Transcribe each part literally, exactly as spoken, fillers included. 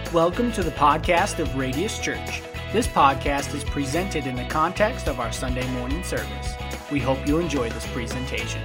Welcome to the podcast of Radius Church. This podcast is presented in the context of our Sunday morning service. We hope you enjoy this presentation.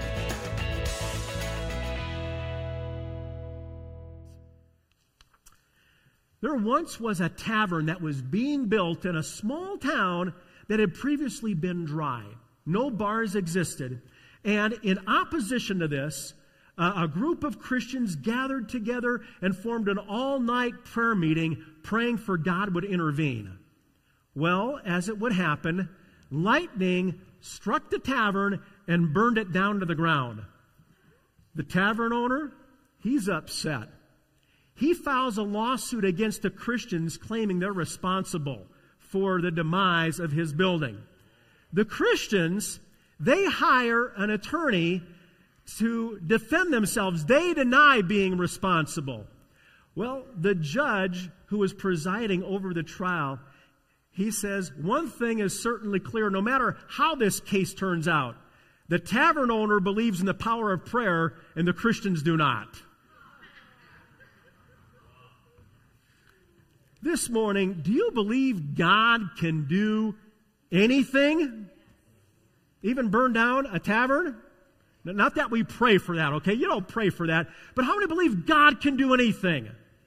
There once was a tavern that was being built in a small town that had previously been dry. No bars existed. And in opposition to this, uh, a group of Christians gathered together and formed an all-night prayer meeting praying for God would intervene. Well, as it would happen, lightning struck the tavern and burned it down to the ground. The tavern owner, he's upset. He files a lawsuit against the Christians claiming they're responsible for the demise of his building. The Christians, they hire an attorney to defend themselves. They deny being responsible. Well, the judge who was presiding over the trial, he says, one thing is certainly clear, no matter how this case turns out, the tavern owner believes in the power of prayer and the Christians do not. This morning, do you believe God can do anything? Even burn down a tavern? Not that we pray for that, okay? You don't pray for that. But how many believe God can do anything?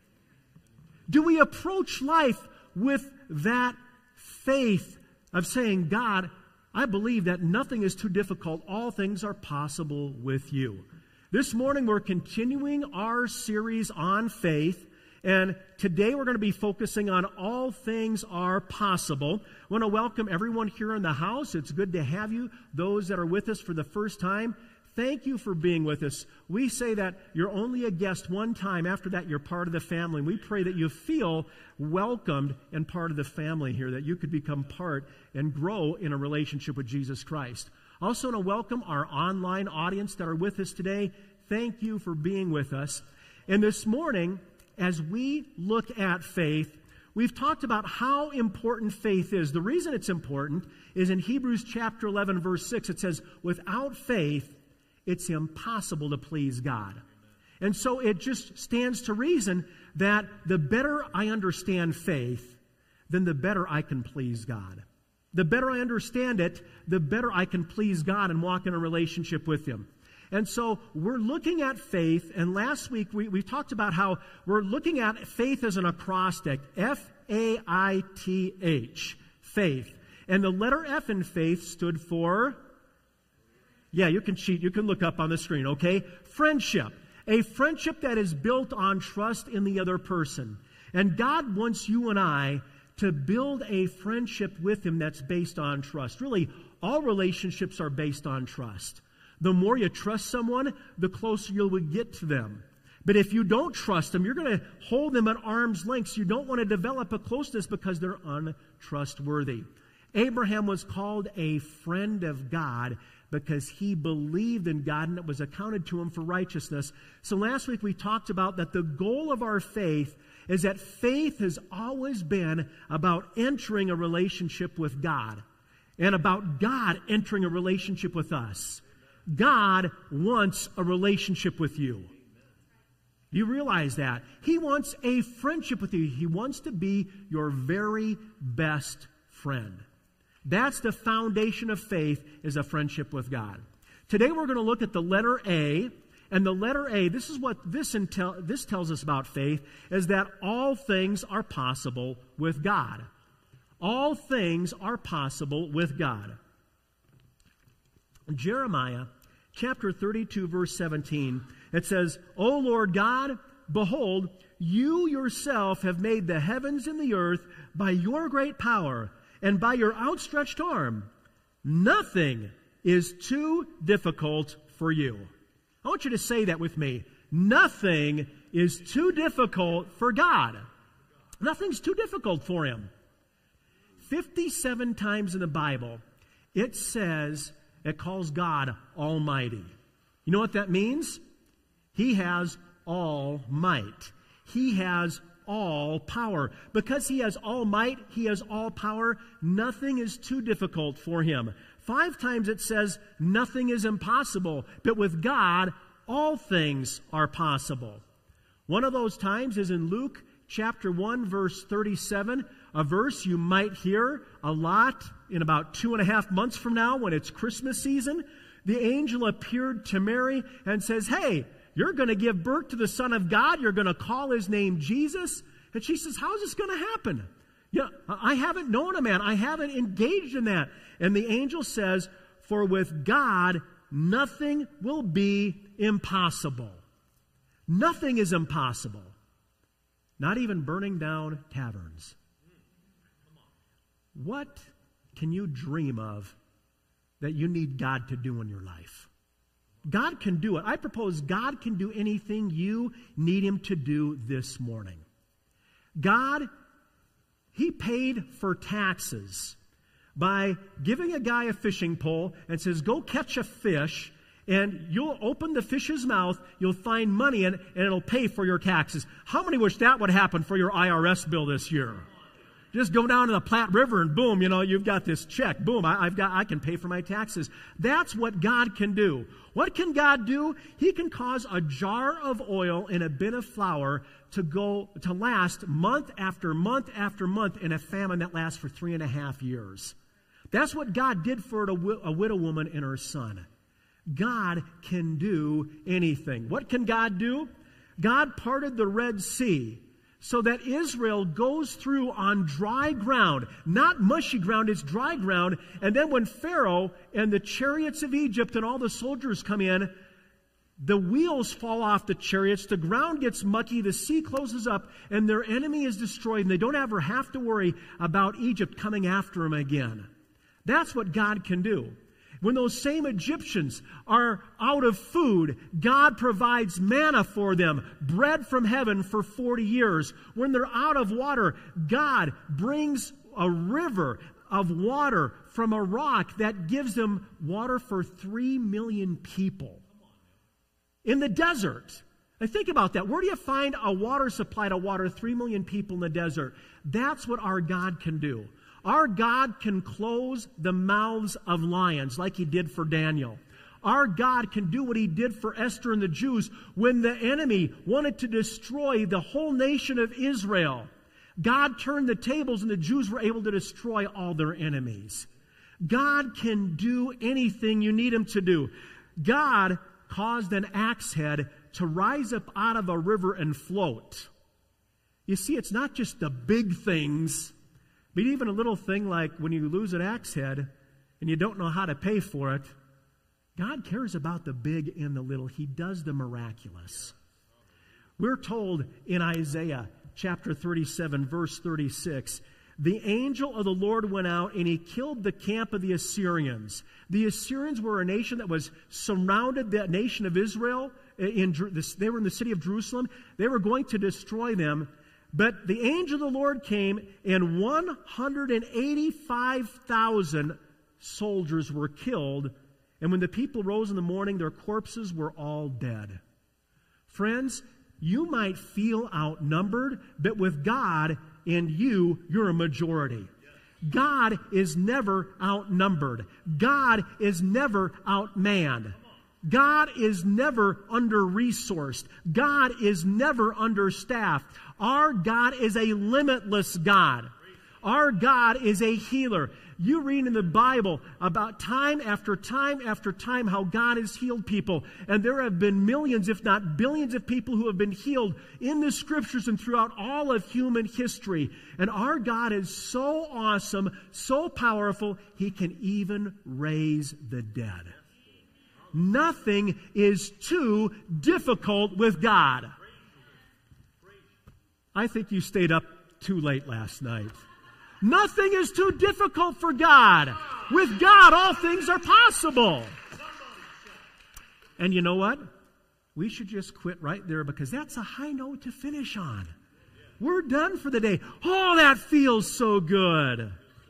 Do we approach life with that faith of saying, God, I believe that nothing is too difficult. All things are possible with you. This morning, we're continuing our series on faith. And today we're going to be focusing on all things are possible. I want to welcome everyone here in the house. It's good to have you. Those that are with us for the first time, thank you for being with us. We say that you're only a guest one time. After that, you're part of the family. And we pray that you feel welcomed and part of the family here, that you could become part and grow in a relationship with Jesus Christ. Also want to welcome our online audience that are with us today. Thank you for being with us. And this morning, as we look at faith, we've talked about how important faith is. The reason it's important is in Hebrews chapter eleven, verse six, it says, without faith, it's impossible to please God. And so it just stands to reason that the better I understand faith, then the better I can please God. The better I understand it, the better I can please God and walk in a relationship with Him. And so we're looking at faith, and last week we, we talked about how we're looking at faith as an acrostic, F A I T H, faith. And the letter F in faith stood for, yeah, you can cheat, you can look up on the screen, okay? Friendship. A friendship that is built on trust in the other person. And God wants you and I to build a friendship with Him that's based on trust. Really, all relationships are based on trust. The more you trust someone, the closer you will get to them. But if you don't trust them, you're going to hold them at arm's length. You don't want to develop a closeness because they're untrustworthy. Abraham was called a friend of God because he believed in God and it was accounted to him for righteousness. So last week we talked about that the goal of our faith is that faith has always been about entering a relationship with God and about God entering a relationship with us. God wants a relationship with you. Do you realize that? He wants a friendship with you. He wants to be your very best friend. That's the foundation of faith, is a friendship with God. Today we're going to look at the letter A. And the letter A, this is what this, intel, this tells us about faith, is that all things are possible with God. All things are possible with God. Jeremiah chapter thirty-two, verse seventeen, it says, O Lord God, behold, you yourself have made the heavens and the earth by your great power and by your outstretched arm. Nothing is too difficult for you. I want you to say that with me. Nothing is too difficult for God. Nothing's too difficult for Him. fifty-seven times in the Bible, it says, it calls God Almighty. You know what that means? He has all might. He has all power. Because He has all might, He has all power, nothing is too difficult for Him. Five times it says nothing is impossible, but with God, all things are possible. One of those times is in Luke chapter one, verse thirty-seven, a verse you might hear a lot in about two and a half months from now when it's Christmas season. The angel appeared to Mary and says, hey, you're going to give birth to the Son of God. You're going to call his name Jesus. And she says, how is this going to happen? Yeah, I haven't known a man. I haven't engaged in that. And the angel says, for with God, nothing will be impossible. Nothing is impossible. Not even burning down taverns. What can you dream of that you need God to do in your life? God can do it. I propose God can do anything you need him to do this morning. God, he paid for taxes by giving a guy a fishing pole and says, go catch a fish, and you'll open the fish's mouth, you'll find money, and, and it'll pay for your taxes. How many wish that would happen for your I R S bill this year? Just go down to the Platte River and boom, you know, you've got this check. Boom, I, I've got, I can pay for my taxes. That's what God can do. What can God do? He can cause a jar of oil and a bin of flour to go, to last month after month after month in a famine that lasts for three and a half years. That's what God did for a, a widow woman and her son. God can do anything. What can God do? God parted the Red Sea so that Israel goes through on dry ground, not mushy ground, it's dry ground. And then when Pharaoh and the chariots of Egypt and all the soldiers come in, the wheels fall off the chariots, the ground gets mucky, the sea closes up, and their enemy is destroyed, and they don't ever have to worry about Egypt coming after them again. That's what God can do. When those same Egyptians are out of food, God provides manna for them, bread from heaven for forty years. When they're out of water, God brings a river of water from a rock that gives them water for three million people. In the desert. Now think about that. Where do you find a water supply to water three million people in the desert? That's what our God can do. Our God can close the mouths of lions like he did for Daniel. Our God can do what he did for Esther and the Jews when the enemy wanted to destroy the whole nation of Israel. God turned the tables and the Jews were able to destroy all their enemies. God can do anything you need him to do. God caused an axe head to rise up out of a river and float. You see, it's not just the big things, but even a little thing like when you lose an axe head and you don't know how to pay for it, God cares about the big and the little. He does the miraculous. We're told in Isaiah chapter thirty-seven, verse thirty-six, the angel of the Lord went out and he killed the camp of the Assyrians. The Assyrians were a nation that was surrounded the nation of Israel. In, they were in the city of Jerusalem. They were going to destroy them. But the angel of the Lord came, and one hundred eighty-five thousand soldiers were killed. And when the people rose in the morning, their corpses were all dead. Friends, you might feel outnumbered, but with God and you, you're a majority. God is never outnumbered. God is never outmanned. God is never under-resourced. God is never understaffed. Our God is a limitless God. Our God is a healer. You read in the Bible about time after time after time how God has healed people. And there have been millions, if not billions of people who have been healed in the Scriptures and throughout all of human history. And our God is so awesome, so powerful, he can even raise the dead. Nothing is too difficult with God. I think you stayed up too late last night. Nothing is too difficult for God. With God, all things are possible. And you know what? We should just quit right there because that's a high note to finish on. We're done for the day. Oh, that feels so good.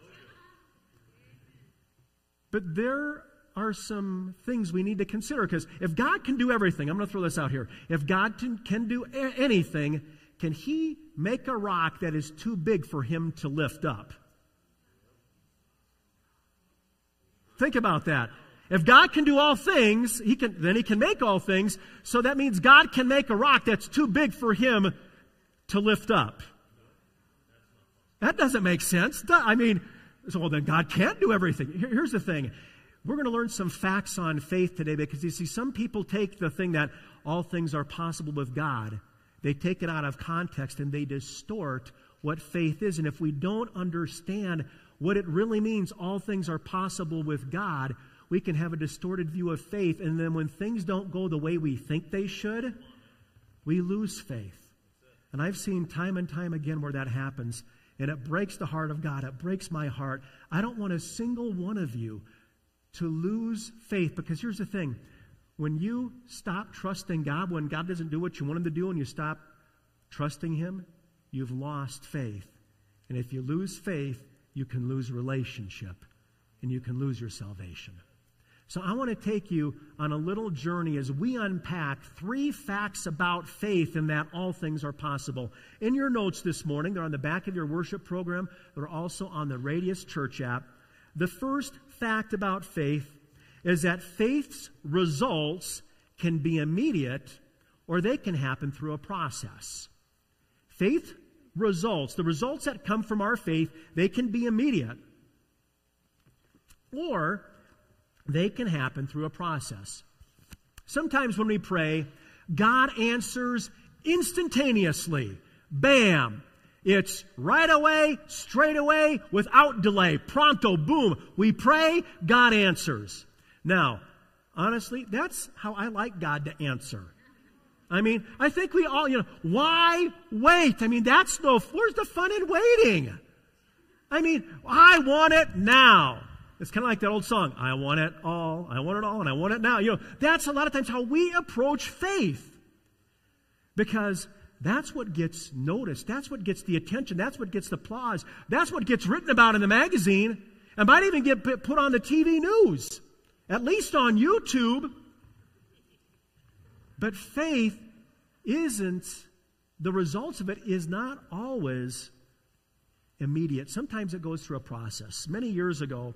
But there are some things we need to consider because if God can do everything, I'm going to throw this out here. If God can, can do a- anything, can he make a rock that is too big for him to lift up? Think about that. If God can do all things, he can, then he can make all things. So that means God can make a rock that's too big for him to lift up. That doesn't make sense. I mean, so well, then God can't do everything. Here, here's the thing. We're going to learn some facts on faith today because you see, some people take the thing that all things are possible with God, they take it out of context and they distort what faith is. And if we don't understand what it really means, all things are possible with God, we can have a distorted view of faith. And then when things don't go the way we think they should, we lose faith. And I've seen time and time again where that happens. And it breaks the heart of God. It breaks my heart. I don't want a single one of you to lose faith, because here's the thing. When you stop trusting God, when God doesn't do what you want Him to do, and you stop trusting Him, you've lost faith. And if you lose faith, you can lose relationship, and you can lose your salvation. So I want to take you on a little journey as we unpack three facts about faith and that all things are possible. In your notes this morning, they're on the back of your worship program. They're also on the Radius Church app. The first fact about faith is that faith's results can be immediate or they can happen through a process. Faith results, the results that come from our faith, they can be immediate or they can happen through a process. Sometimes when we pray, God answers instantaneously. Bam! It's right away, straight away, without delay. Pronto, boom. We pray, God answers. Now, honestly, that's how I like God to answer. I mean, I think we all, you know, why wait? I mean, that's no, where's the fun in waiting? I mean, I want it now. It's kind of like that old song, I want it all, I want it all, and I want it now. You know, that's a lot of times how we approach faith. Because that's what gets noticed. That's what gets the attention. That's what gets the applause. That's what gets written about in the magazine. And might even get put on the T V news. At least on YouTube. But faith isn't, the results of it is not always immediate. Sometimes it goes through a process. Many years ago,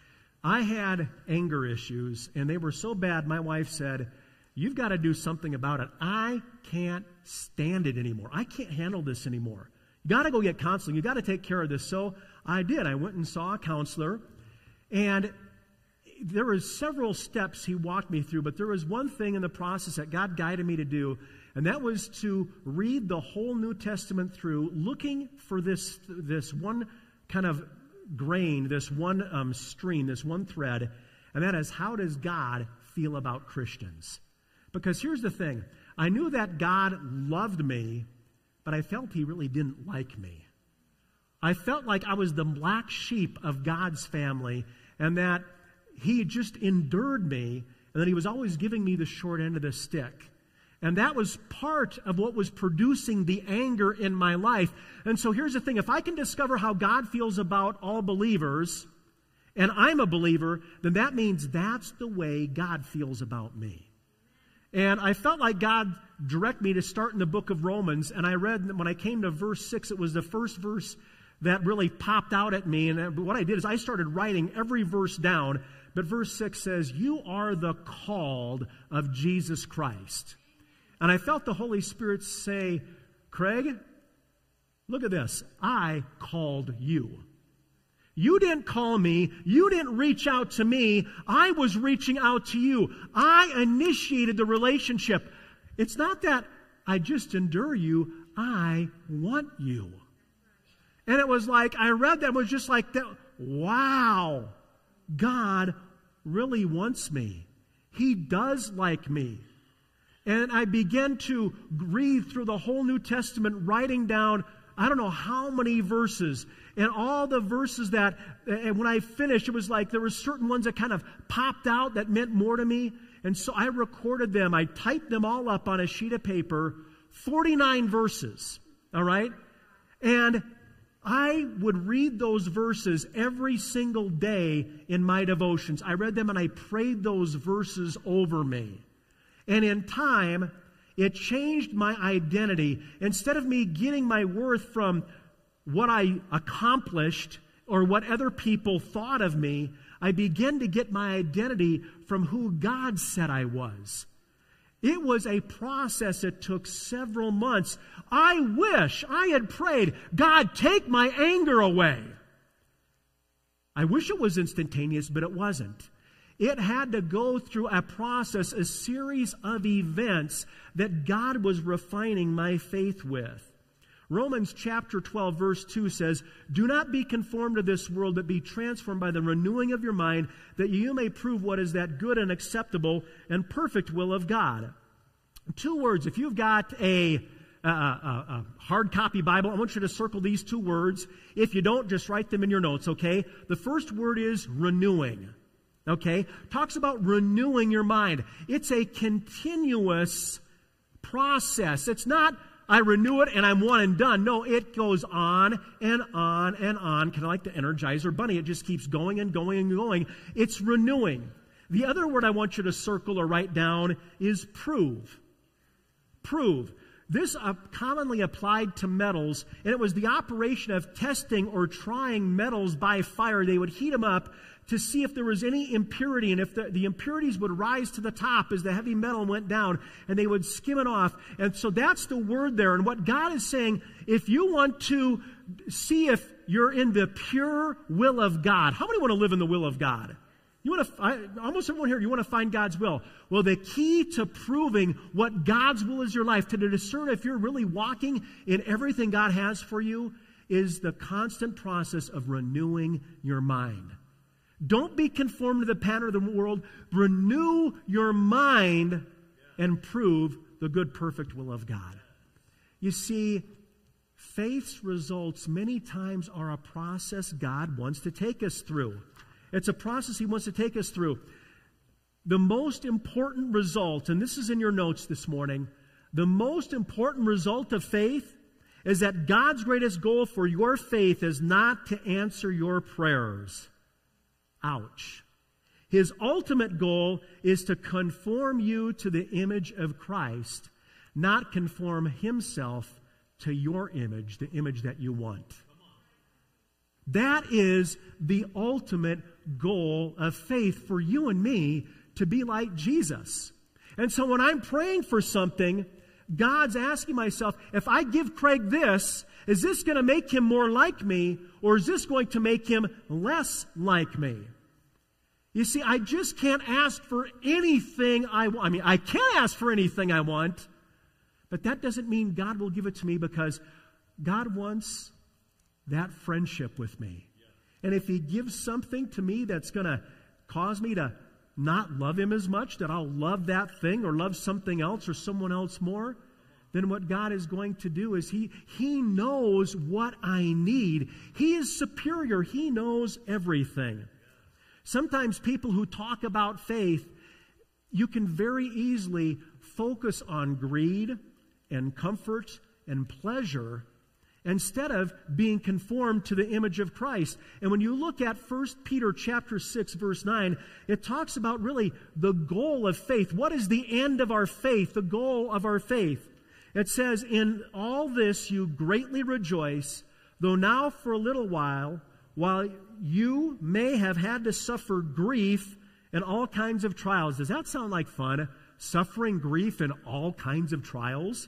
I had anger issues, and they were so bad, my wife said, you've got to do something about it. I can't stand it anymore. I can't handle this anymore. You got to go get counseling. You got to take care of this. So I did. I went and saw a counselor, and there were several steps he walked me through, but there was one thing in the process that God guided me to do, and that was to read the whole New Testament through, looking for this, this one kind of grain, this one um, stream, this one thread, and that is, how does God feel about Christians? Because here's the thing. I knew that God loved me, but I felt He really didn't like me. I felt like I was the black sheep of God's family, and that He just endured me, and that He was always giving me the short end of the stick. And that was part of what was producing the anger in my life. And so here's the thing. If I can discover how God feels about all believers, and I'm a believer, then that means that's the way God feels about me. And I felt like God directed me to start in the book of Romans, and I read, when I came to verse six, it was the first verse that really popped out at me. And what I did is I started writing every verse down. But verse six says, you are the called of Jesus Christ. And I felt the Holy Spirit say, Craig, look at this. I called you. You didn't call me. You didn't reach out to me. I was reaching out to you. I initiated the relationship. It's not that I just endure you. I want you. And it was like, I read that, it was just like, that. Wow, God really wants me. He does like me. And I began to read through the whole New Testament, writing down, I don't know how many verses. And all the verses that, and when I finished, it was like there were certain ones that kind of popped out that meant more to me. And so I recorded them. I typed them all up on a sheet of paper, forty-nine verses, all right? And I would read those verses every single day in my devotions. I read them and I prayed those verses over me. And in time, it changed my identity. Instead of me getting my worth from what I accomplished or what other people thought of me, I began to get my identity from who God said I was. It was a process that took several months. I wish I had prayed, God, take my anger away. I wish it was instantaneous, but it wasn't. It had to go through a process, a series of events that God was refining my faith with. Romans chapter twelve, verse two says, do not be conformed to this world, but be transformed by the renewing of your mind, that you may prove what is that good and acceptable and perfect will of God. Two words. If you've got a, a, a, a hard copy Bible, I want you to circle these two words. If you don't, just write them in your notes, okay? The first word is renewing, okay? Talks about renewing your mind. It's a continuous process. It's not, I renew it and I'm one and done. No, it goes on and on and on, kind of like the Energizer Bunny. It just keeps going and going and going. It's renewing. The other word I want you to circle or write down is prove. Prove. This uh, commonly applied to metals, and it was the operation of testing or trying metals by fire. They would heat them up to see if there was any impurity, and if the, the impurities would rise to the top as the heavy metal went down, and they would skim it off. And so that's the word there. And what God is saying, if you want to see if you're in the pure will of God, how many want to live in the will of God? You want to, I, almost everyone here, you want to find God's will. Well, the key to proving what God's will is your life, to discern if you're really walking in everything God has for you, is the constant process of renewing your mind. Don't be conformed to the pattern of the world. Renew your mind and prove the good, perfect will of God. You see, faith's results many times are a process God wants to take us through. It's a process He wants to take us through. The most important result, and this is in your notes this morning, the most important result of faith is that God's greatest goal for your faith is not to answer your prayers. Ouch. His ultimate goal is to conform you to the image of Christ, not conform Himself to your image, the image that you want. That is the ultimate goal of faith for you and me, to be like Jesus. And so when I'm praying for something, God's asking myself, if I give Craig this, is this going to make him more like me, or is this going to make him less like me? You see, I just can't ask for anything I want. I mean, I can ask for anything I want, but that doesn't mean God will give it to me, because God wants that friendship with me. And if He gives something to me that's going to cause me to not love Him as much, that I'll love that thing or love something else or someone else more, then what God is going to do is He, he knows what I need. He is superior. He knows everything. Sometimes people who talk about faith, you can very easily focus on greed and comfort and pleasure instead of being conformed to the image of Christ. And when you look at First Peter chapter six, verse nine, it talks about really the goal of faith. What is the end of our faith, the goal of our faith? It says, in all this you greatly rejoice, though now for a little while, while you may have had to suffer grief and all kinds of trials. Does that sound like fun? Suffering grief and all kinds of trials?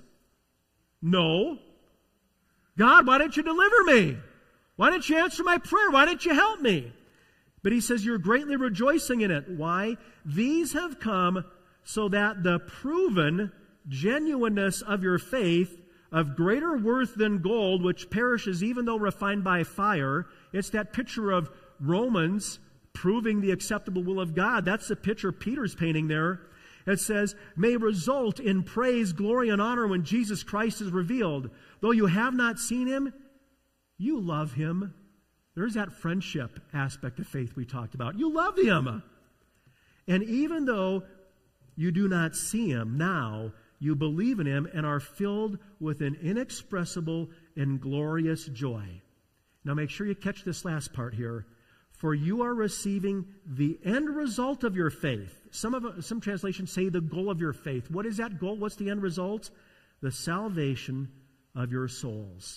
No. God, why didn't you deliver me? Why didn't you answer my prayer? Why didn't you help me? But He says you're greatly rejoicing in it. Why? These have come so that the proven genuineness of your faith, of greater worth than gold, which perishes even though refined by fire. It's that picture of Romans proving the acceptable will of God. That's the picture Peter's painting there. It says, may result in praise, glory, and honor when Jesus Christ is revealed. Though you have not seen Him, you love Him. There's that friendship aspect of faith we talked about. You love Him. And even though you do not see Him now, you believe in Him and are filled with an inexpressible and glorious joy. Now make sure you catch this last part here. For you are receiving the end result of your faith. Some of some translations say the goal of your faith. What is that goal? What's the end result? The salvation of your souls.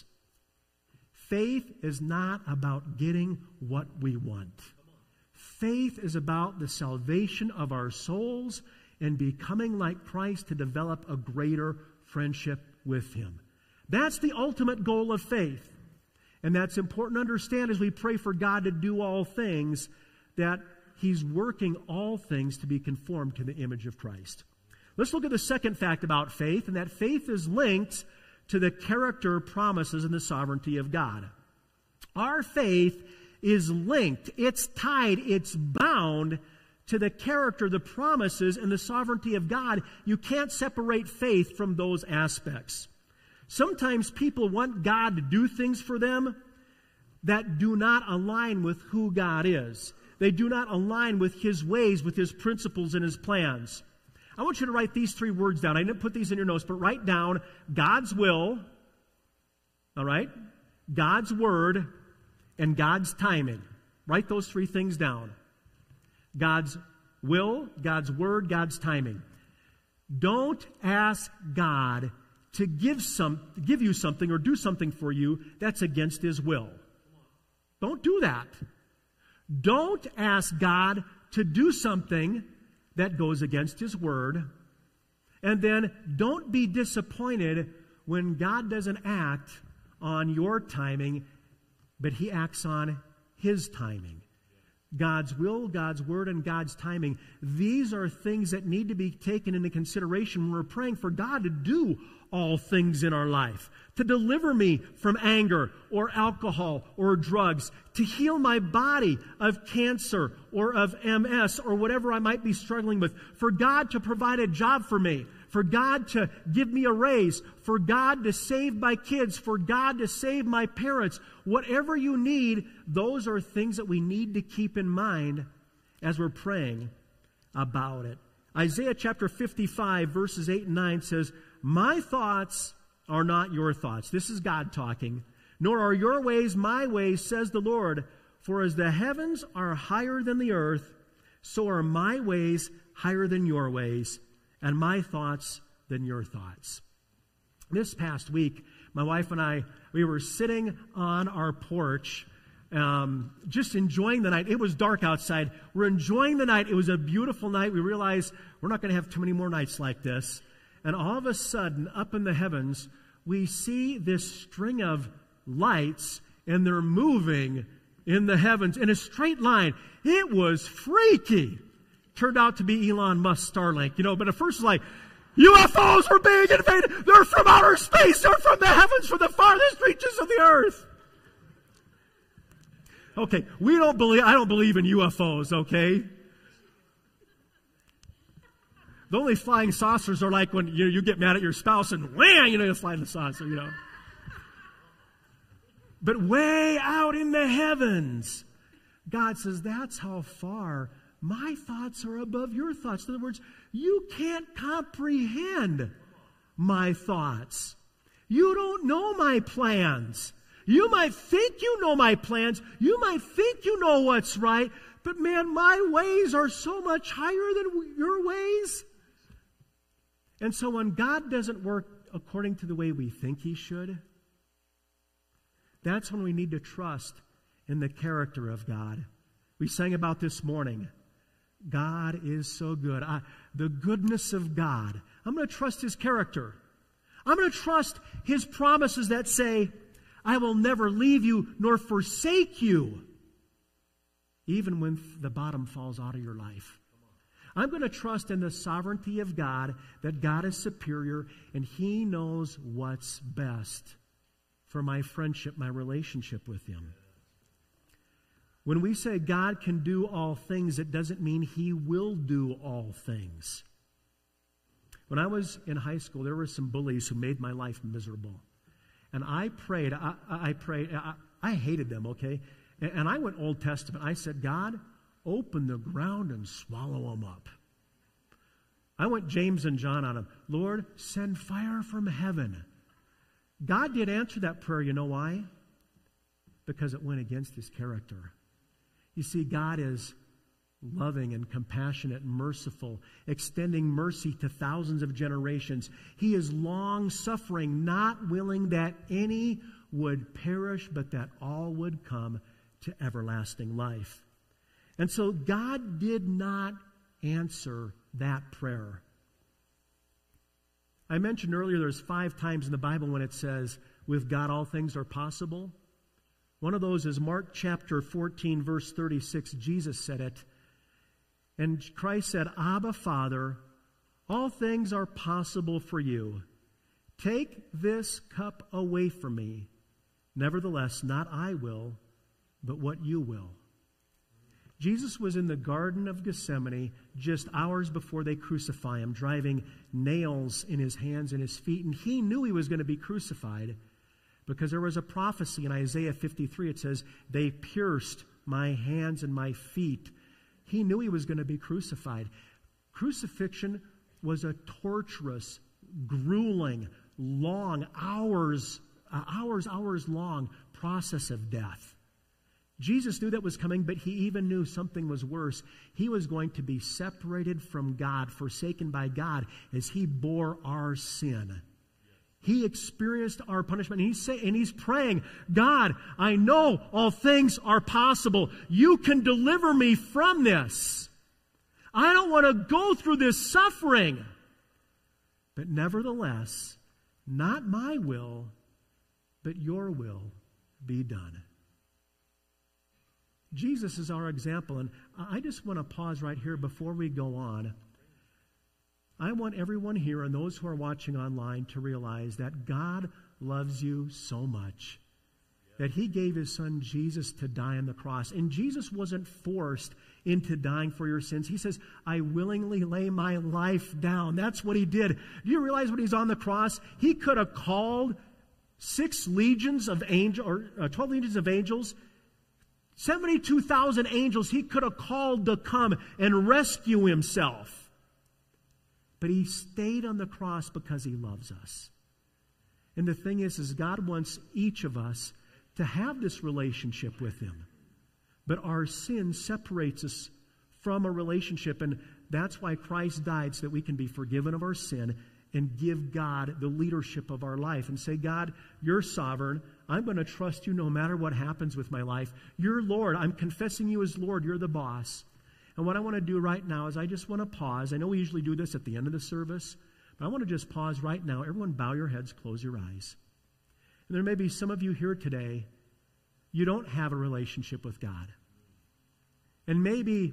Faith is not about getting what we want. Faith is about the salvation of our souls and becoming like Christ to develop a greater friendship with Him. That's the ultimate goal of faith. And that's important to understand as we pray for God to do all things, that He's working all things to be conformed to the image of Christ. Let's look at the second fact about faith, and that faith is linked to the character, promises, and the sovereignty of God. Our faith is linked, it's tied, it's bound to the character, the promises, and the sovereignty of God. You can't separate faith from those aspects. Sometimes people want God to do things for them that do not align with who God is. They do not align with His ways, with His principles and His plans. I want you to write these three words down. I didn't put these in your notes, but write down God's will, all right, God's word, and God's timing. Write those three things down. God's will, God's word, God's timing. Don't ask God to give some, give you something or do something for you that's against His will. Don't do that. Don't ask God to do something that goes against His word. And then don't be disappointed when God doesn't act on your timing, but He acts on His timing. God's will, God's word, and God's timing. These are things that need to be taken into consideration when we're praying for God to do all things in our life. To deliver me from anger or alcohol or drugs. To heal my body of cancer or of M S or whatever I might be struggling with. For God to provide a job for me. For God to give me a raise. For God to save my kids. For God to save my parents. Whatever you need, those are things that we need to keep in mind as we're praying about it. Isaiah chapter fifty-five, verses eight and nine says, "My thoughts are not your thoughts." This is God talking. "Nor are your ways my ways, says the Lord. For as the heavens are higher than the earth, so are my ways higher than your ways, and my thoughts than your thoughts." This past week, my wife and I, we were sitting on our porch, um, just enjoying the night. It was dark outside. We're enjoying the night. It was a beautiful night. We realized we're not going to have too many more nights like this. And all of a sudden, up in the heavens, we see this string of lights, and they're moving in the heavens in a straight line. It was freaky. Turned out to be Elon Musk's Starlink, you know, but at first it was like, U F Os are being invaded. They're from outer space. They're from the heavens, from the farthest reaches of the earth. Okay, we don't believe, I don't believe in U F Os, okay? The only flying saucers are like when you, you get mad at your spouse and wham, you know, you fly the saucer, you know. But way out in the heavens, God says, that's how far my thoughts are above your thoughts. In other words, you can't comprehend my thoughts. You don't know my plans. You might think you know my plans. You might think you know what's right. But man, my ways are so much higher than your ways. And so when God doesn't work according to the way we think He should, that's when we need to trust in the character of God. We sang about this morning. God is so good. I, the goodness of God. I'm going to trust His character. I'm going to trust His promises that say, I will never leave you nor forsake you, even when the bottom falls out of your life. I'm going to trust in the sovereignty of God, that God is superior and He knows what's best for my friendship, my relationship with Him. When we say God can do all things, it doesn't mean He will do all things. When I was in high school, there were some bullies who made my life miserable. And I prayed, I, I prayed, I, I hated them, okay? And, and I went Old Testament. I said, God, open the ground and swallow them up. I went James and John on them. Lord, send fire from heaven. God did answer that prayer. You know why? Because it went against His character. You see, God is loving and compassionate and merciful, extending mercy to thousands of generations. He is long-suffering, not willing that any would perish, but that all would come to everlasting life. And so God did not answer that prayer. I mentioned earlier there's five times in the Bible when it says, with God all things are possible. One of those is Mark chapter fourteen, verse thirty-six. Jesus said it. And Christ said, Abba, Father, all things are possible for you. Take this cup away from me. Nevertheless, not I will, but what you will. Jesus was in the Garden of Gethsemane just hours before they crucify him, driving nails in his hands and his feet. And he knew he was going to be crucified because there was a prophecy in Isaiah fifty-three. It says, they pierced my hands and my feet. He knew he was going to be crucified. Crucifixion was a torturous, grueling, long, hours, uh, hours, hours long process of death. Jesus knew that was coming, but he even knew something was worse. He was going to be separated from God, forsaken by God, as he bore our sin. He experienced our punishment. And he's, say, and he's praying, God, I know all things are possible. You can deliver me from this. I don't want to go through this suffering. But nevertheless, not my will, but your will be done. Jesus is our example, and I just want to pause right here before we go on. I want everyone here and those who are watching online to realize that God loves you so much that he gave his son Jesus to die on the cross. And Jesus wasn't forced into dying for your sins. He says, I willingly lay my life down. That's what he did. Do you realize when he's on the cross, he could have called six legions of angels, or uh, twelve legions of angels, seventy-two thousand angels he could have called to come and rescue himself. But he stayed on the cross because he loves us. And the thing is, is God wants each of us to have this relationship with him. But our sin separates us from a relationship, and that's why Christ died, so that we can be forgiven of our sin and give God the leadership of our life and say, God, you're sovereign. I'm going to trust you no matter what happens with my life. You're Lord. I'm confessing you as Lord. You're the boss. And what I want to do right now is I just want to pause. I know we usually do this at the end of the service, but I want to just pause right now. Everyone bow your heads, close your eyes. And there may be some of you here today, you don't have a relationship with God. And maybe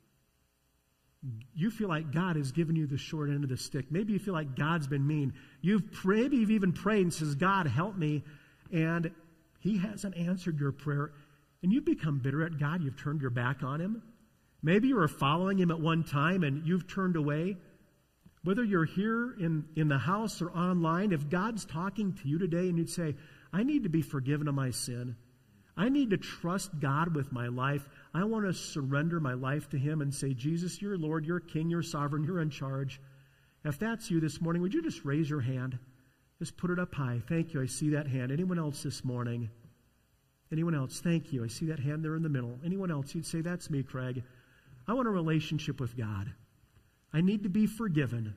you feel like God has given you the short end of the stick. Maybe you feel like God's been mean. You've prayed, maybe you've even prayed and says, God, help me. And he hasn't answered your prayer. And you've become bitter at God. You've turned your back on him. Maybe you were following him at one time and you've turned away. Whether you're here in, in the house or online, if God's talking to you today and you'd say, I need to be forgiven of my sin. I need to trust God with my life. I want to surrender my life to him and say, Jesus, you're Lord, you're King, you're sovereign, you're in charge. If that's you this morning, would you just raise your hand? Just put it up high. Thank you. I see that hand. Anyone else this morning? Anyone else? Thank you. I see that hand there in the middle. Anyone else? You'd say, that's me, Craig. I want a relationship with God. I need to be forgiven.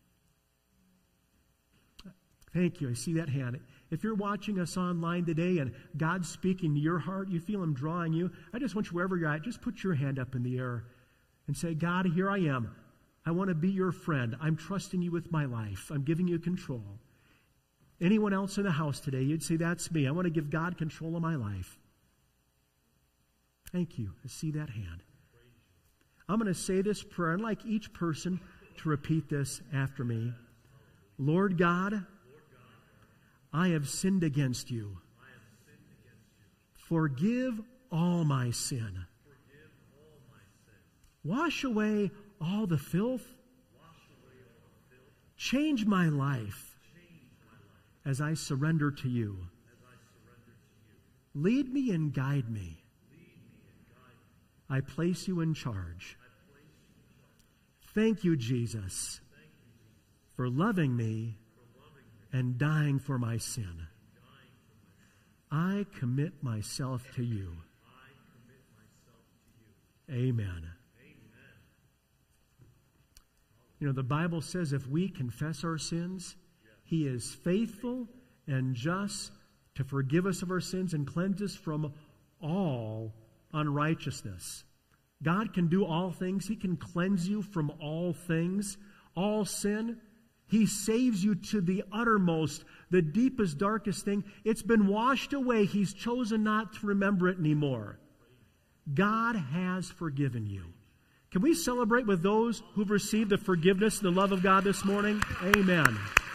Thank you. I see that hand. If you're watching us online today and God's speaking to your heart, you feel him drawing you, I just want you, wherever you're at, just put your hand up in the air and say, God, here I am. I want to be your friend. I'm trusting you with my life. I'm giving you control. Anyone else in the house today, you'd say, that's me. I want to give God control of my life. Thank you. I see that hand. I'm going to say this prayer, and I'd like each person to repeat this after me. Lord God, I have sinned against you. Forgive all my sin. Wash away all the filth. Change my life as I surrender to you. Lead me and guide me. I place you in charge. Thank you, Jesus, for loving me and dying for my sin. I commit myself to you. Amen. You know, the Bible says if we confess our sins, he is faithful and just to forgive us of our sins and cleanse us from all unrighteousness. God can do all things. He can cleanse you from all things, all sin. He saves you to the uttermost, the deepest, darkest thing. It's been washed away. He's chosen not to remember it anymore. God has forgiven you. Can we celebrate with those who've received the forgiveness and the love of God this morning? Amen.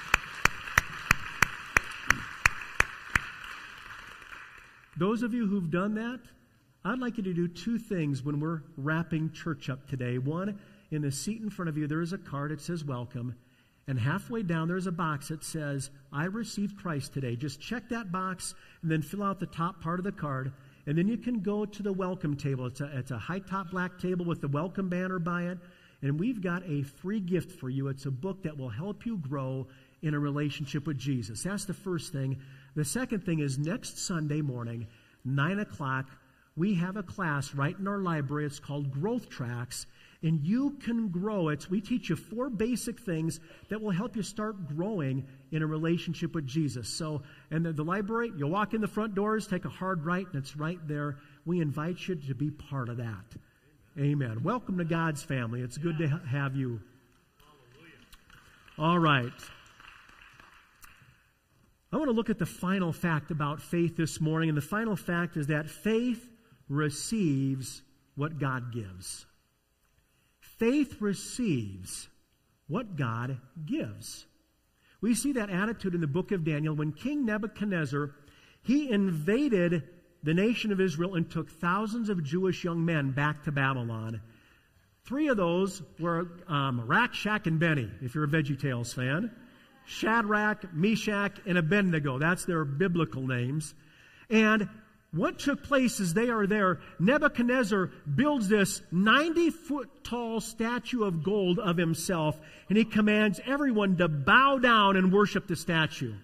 Those of you who've done that, I'd like you to do two things when we're wrapping church up today. One, in the seat in front of you, there is a card. It says welcome. And halfway down, there's a box that says, I received Christ today. Just check that box and then fill out the top part of the card. And then you can go to the welcome table. It's a, it's a high-top black table with the welcome banner by it. And we've got a free gift for you. It's a book that will help you grow in a relationship with Jesus. That's the first thing. The second thing is next Sunday morning, nine o'clock, we have a class right in our library. It's called Growth Tracks. And you can grow. It's, we teach you four basic things that will help you start growing in a relationship with Jesus. So, and the, the library, you'll walk in the front doors, take a hard right, and it's right there. We invite you to be part of that. Amen. Amen. Welcome to God's family. It's good to ha- have you. All right. I want to look at the final fact about faith this morning. And the final fact is that faith receives what God gives. Faith receives what God gives. We see that attitude in the book of Daniel when King Nebuchadnezzar, he invaded the nation of Israel and took thousands of Jewish young men back to Babylon. Three of those were um, Rakshak and Benny, if you're a VeggieTales fan. Shadrach, Meshach, and Abednego. That's their biblical names. And what took place is they are there. Nebuchadnezzar builds this ninety-foot tall statue of gold of himself, and he commands everyone to bow down and worship the statue.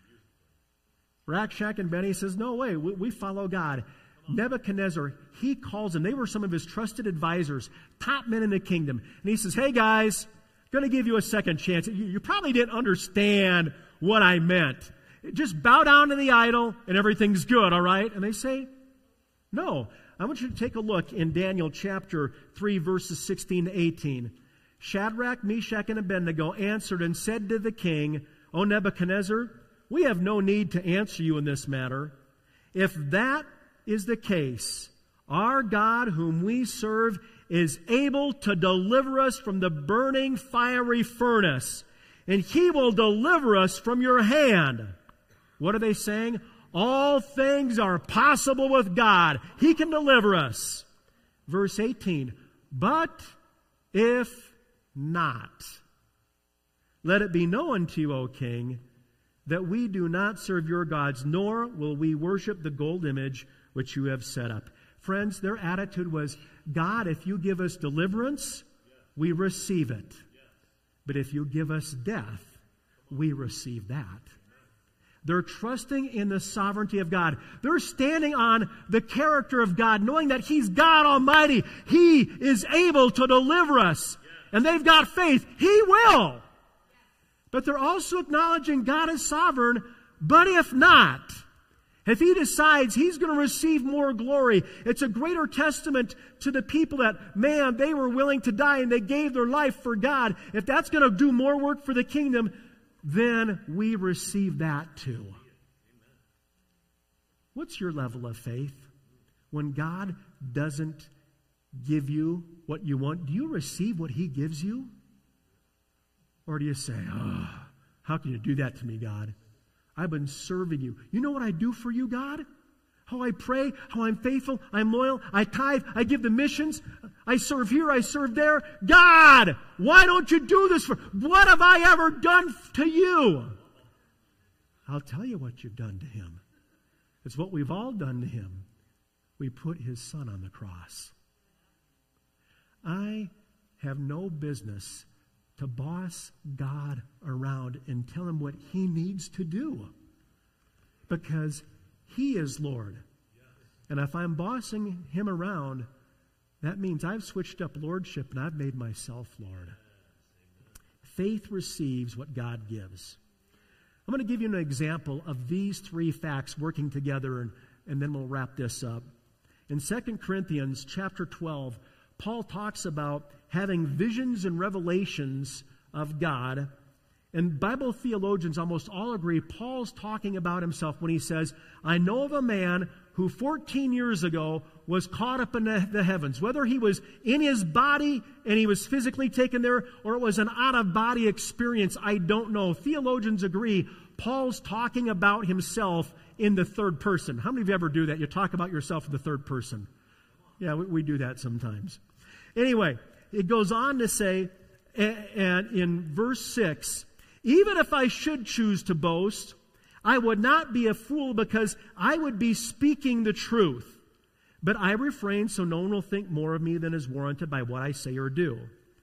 Rakshak and Benny says, no way, we, we follow God. Nebuchadnezzar, he calls them. They were some of his trusted advisors, top men in the kingdom. And he says, hey guys, going to give you a second chance. You, you probably didn't understand what I meant. Just bow down to the idol and everything's good, all right? And they say, no. I want you to take a look in Daniel chapter three, verses sixteen to eighteen. Shadrach, Meshach, and Abednego answered and said to the king, O Nebuchadnezzar, we have no need to answer you in this matter. If that is the case, our God whom we serve is able to deliver us from the burning fiery furnace, and he will deliver us from your hand. What are they saying? All things are possible with God. He can deliver us. Verse eighteen, but if not, let it be known to you, O king, that we do not serve your gods, nor will we worship the gold image which you have set up. Friends, their attitude was, God, if you give us deliverance, we receive it. But if you give us death, we receive that. They're trusting in the sovereignty of God. They're standing on the character of God, knowing that He's God Almighty. He is able to deliver us. And they've got faith. He will. But they're also acknowledging God is sovereign. But if not, if He decides He's going to receive more glory, it's a greater testament to the people that, man, they were willing to die and they gave their life for God. If that's going to do more work for the kingdom, then we receive that too. What's your level of faith? When God doesn't give you what you want, do you receive what He gives you? Or do you say, oh, how can you do that to me, God? I've been serving you. You know what I do for you, God? How I pray, how I'm faithful, I'm loyal, I tithe, I give the missions, I serve here, I serve there. God, why don't you do this for, what have I ever done to you? I'll tell you what you've done to Him. It's what we've all done to Him. We put His Son on the cross. I have no business to boss God around and tell Him what He needs to do, because He is Lord. And if I'm bossing Him around, that means I've switched up lordship and I've made myself Lord. Faith receives what God gives. I'm going to give you an example of these three facts working together, and, and then we'll wrap this up. In Second Corinthians chapter twelve, Paul talks about having visions and revelations of God. And Bible theologians almost all agree Paul's talking about himself when he says, I know of a man who fourteen years ago was caught up in the, the heavens. Whether he was in his body and he was physically taken there, or it was an out-of-body experience, I don't know. Theologians agree Paul's talking about himself in the third person. How many of you ever do that? You talk about yourself in the third person. Yeah, we, we do that sometimes. Anyway, it goes on to say, and in verse six, even if I should choose to boast, I would not be a fool because I would be speaking the truth. But I refrain so no one will think more of me than is warranted by what I say or do.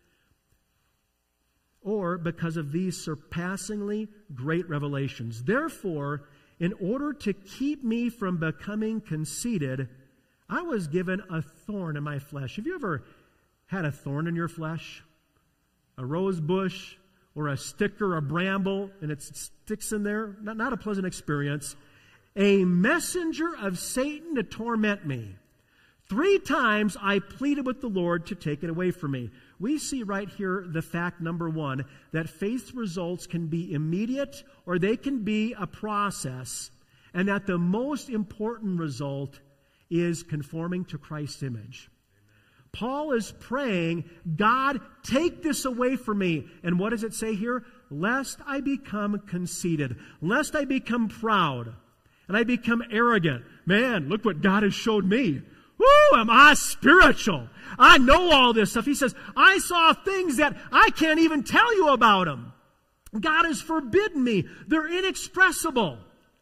Or because of these surpassingly great revelations. Therefore, in order to keep me from becoming conceited, I was given a thorn in my flesh. Have you ever had a thorn in your flesh? A rose bush or a stick or a bramble, and it sticks in there? Not, not a pleasant experience. A messenger of Satan to torment me. Three times I pleaded with the Lord to take it away from me. We see right here the fact, number one, that faith results can be immediate or they can be a process, and that the most important result is conforming to Christ's image. Amen. Paul is praying, God, take this away from me. And what does it say here? Lest I become conceited, lest I become proud, and I become arrogant. Man, look what God has showed me. Woo, am I spiritual? I know all this stuff. He says, I saw things that I can't even tell you about them. God has forbidden me. They're inexpressible.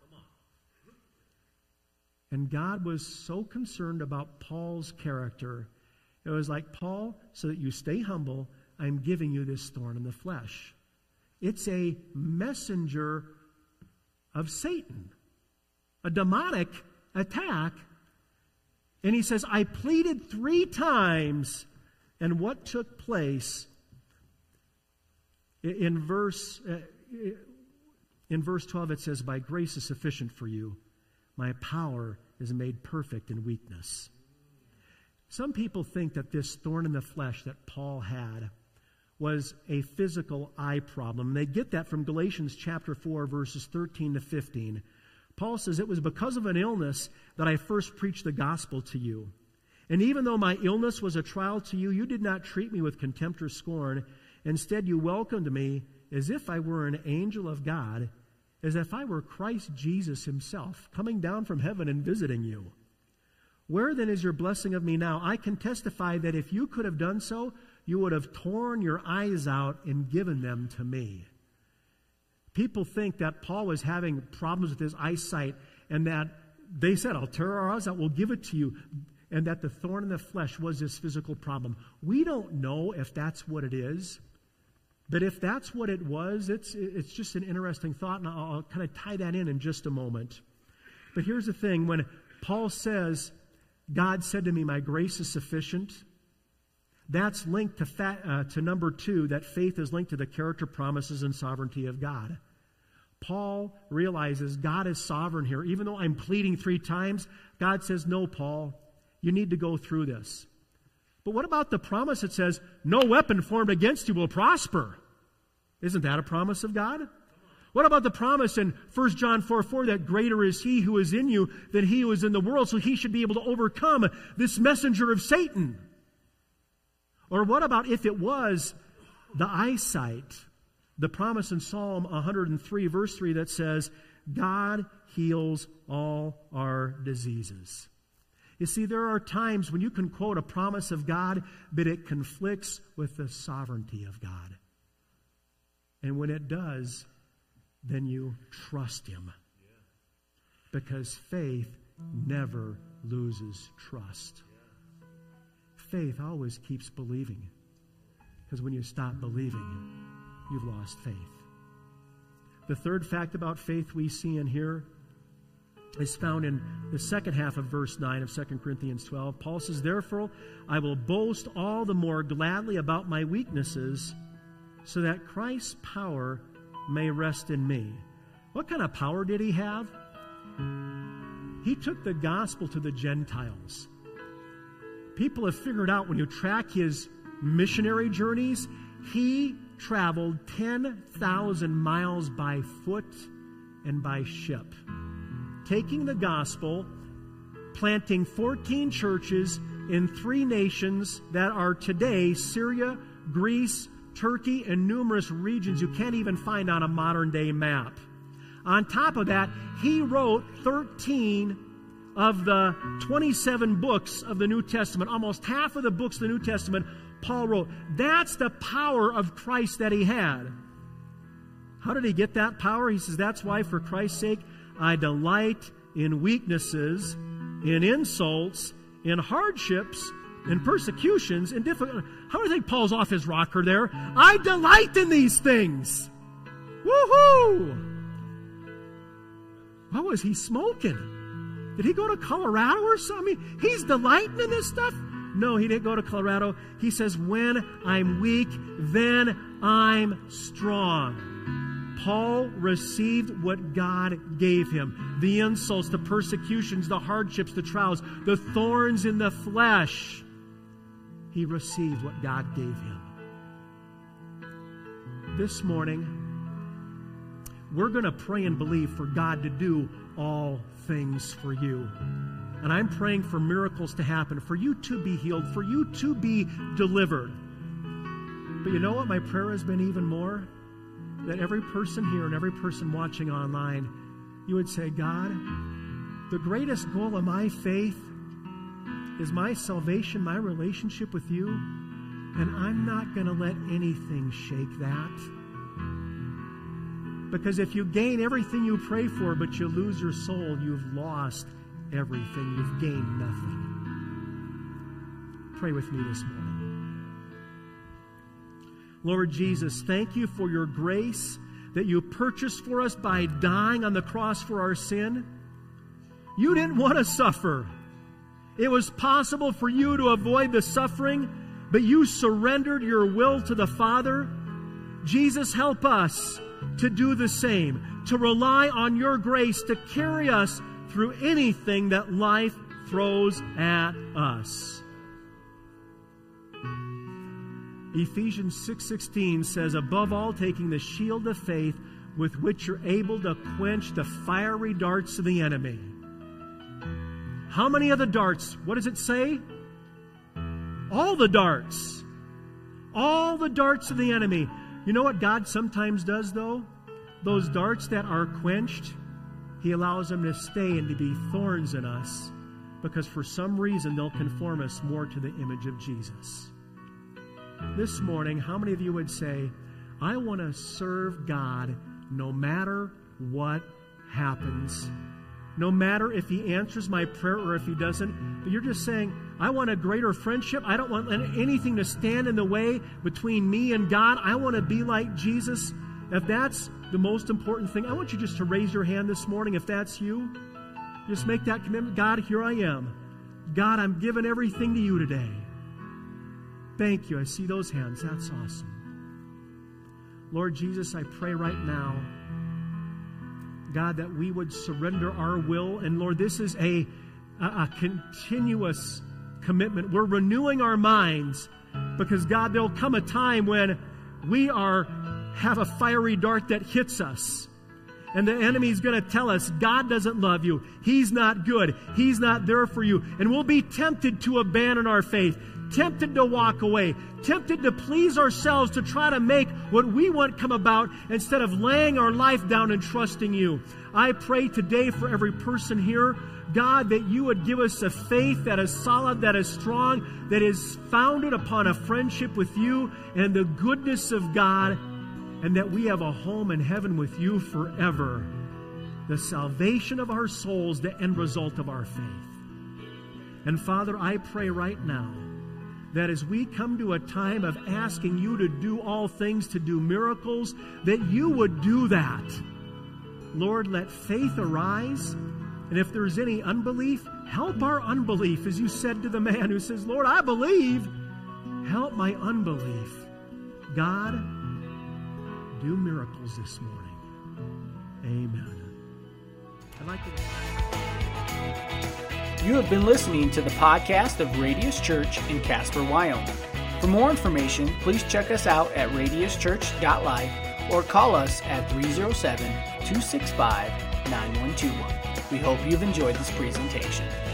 And God was so concerned about Paul's character. It was like, Paul, so that you stay humble, I'm giving you this thorn in the flesh. It's a messenger of Satan, a demonic attack. And he says, I pleaded three times. And what took place in verse, uh, in verse twelve, it says, by grace is sufficient for you. My power is made perfect in weakness. Some people think that this thorn in the flesh that Paul had was a physical eye problem. They get that from Galatians chapter four, verses thirteen to fifteen. Paul says, it was because of an illness that I first preached the gospel to you. And even though my illness was a trial to you, you did not treat me with contempt or scorn. Instead, you welcomed me as if I were an angel of God, as if I were Christ Jesus himself, coming down from heaven and visiting you. Where then is your blessing of me now? I can testify that if you could have done so, you would have torn your eyes out and given them to me. People think that Paul was having problems with his eyesight and that they said, I'll tear our eyes out, we'll give it to you, and that the thorn in the flesh was this physical problem. We don't know if that's what it is, but if that's what it was, it's, it's just an interesting thought, and I'll, I'll kind of tie that in in just a moment. But here's the thing, when Paul says, God said to me, my grace is sufficient, that's linked to, fa- uh, to number two, that faith is linked to the character, promises, and sovereignty of God. Paul realizes God is sovereign here. Even though I'm pleading three times, God says, no, Paul, you need to go through this. But what about the promise that says, no weapon formed against you will prosper? Isn't that a promise of God? What about the promise in First John four four that greater is he who is in you than he who is in the world, so he should be able to overcome this messenger of Satan? Or what about if it was the eyesight, the promise in Psalm one hundred three, verse three, that says, God heals all our diseases. You see, there are times when you can quote a promise of God, but it conflicts with the sovereignty of God. And when it does, then you trust him. Because faith never loses trust. Faith always keeps believing. Because when you stop believing, you've lost faith. The third fact about faith we see in here is found in the second half of verse nine of Second Corinthians twelve. Paul says, therefore, I will boast all the more gladly about my weaknesses, so that Christ's power may rest in me. What kind of power did he have? He took the gospel to the Gentiles. people have figured out when you track his missionary journeys, he traveled ten thousand miles by foot and by ship, taking the gospel, planting fourteen churches in three nations that are today Syria, Greece, Turkey, and numerous regions you can't even find on a modern-day map. On top of that, he wrote thirteen of the twenty-seven books of the New Testament. Almost half of the books of the New Testament Paul wrote. That's the power of Christ that he had. How did he get that power? He says, that's why, for Christ's sake, I delight in weaknesses, in insults, in hardships, in persecutions, in difficult. How do you think Paul's off his rocker there? I delight in these things. Woohoo! What was he smoking? Did he go to Colorado or something? He's delighting in this stuff? No, he didn't go to Colorado. He says, when I'm weak, then I'm strong. Paul received what God gave him. The insults, the persecutions, the hardships, the trials, the thorns in the flesh. He received what God gave him. This morning, we're going to pray and believe for God to do all things for you. And I'm praying for miracles to happen, for you to be healed, for you to be delivered. But you know what? My prayer has been even more, that every person here and every person watching online, you would say, God, the greatest goal of my faith is my salvation, my relationship with you, and I'm not going to let anything shake that. Because if you gain everything you pray for, but you lose your soul, you've lost everything. You've gained nothing. Pray with me this morning. Lord Jesus, thank you for your grace that you purchased for us by dying on the cross for our sin. You didn't want to suffer. It was possible for you to avoid the suffering, but you surrendered your will to the Father. Jesus, help us to do the same, to rely on your grace to carry us through anything that life throws at us. Ephesians six sixteen says, above all, taking the shield of faith with which you're able to quench the fiery darts of the enemy. How many of the darts? What does it say? All the darts. All the darts of the enemy. You know what God sometimes does, though? Those darts that are quenched, He allows them to stay and to be thorns in us, because for some reason they'll conform us more to the image of Jesus. This morning, how many of you would say, I want to serve God no matter what happens? No matter if He answers my prayer or if He doesn't. But you're just saying, I want a greater friendship. I don't want anything to stand in the way between me and God. I want to be like Jesus. If that's the most important thing, I want you just to raise your hand this morning. If that's you, just make that commitment. God, here I am. God, I'm giving everything to you today. Thank you. I see those hands. That's awesome. Lord Jesus, I pray right now, God, that we would surrender our will. And Lord, this is a, a, a continuous commitment. We're renewing our minds because, God, there'll come a time when we are have a fiery dart that hits us. And the enemy's going to tell us, God doesn't love you. He's not good. He's not there for you. And we'll be tempted to abandon our faith, tempted to walk away, tempted to please ourselves to try to make what we want come about instead of laying our life down and trusting you. I pray today for every person here, God, that you would give us a faith that is solid, that is strong, that is founded upon a friendship with you and the goodness of God, and that we have a home in heaven with you forever. The salvation of our souls, the end result of our faith. And Father, I pray right now that as we come to a time of asking you to do all things, to do miracles, that you would do that. Lord, let faith arise. And if there's any unbelief, help our unbelief. As you said to the man who says, Lord, I believe. Help my unbelief. God, do miracles this morning. Amen. I'd like to... You have been listening to the podcast of Radius Church in Casper, Wyoming. For more information, please check us out at radius church dot life or call us at three oh seven, two six five, nine one two one. We hope you've enjoyed this presentation.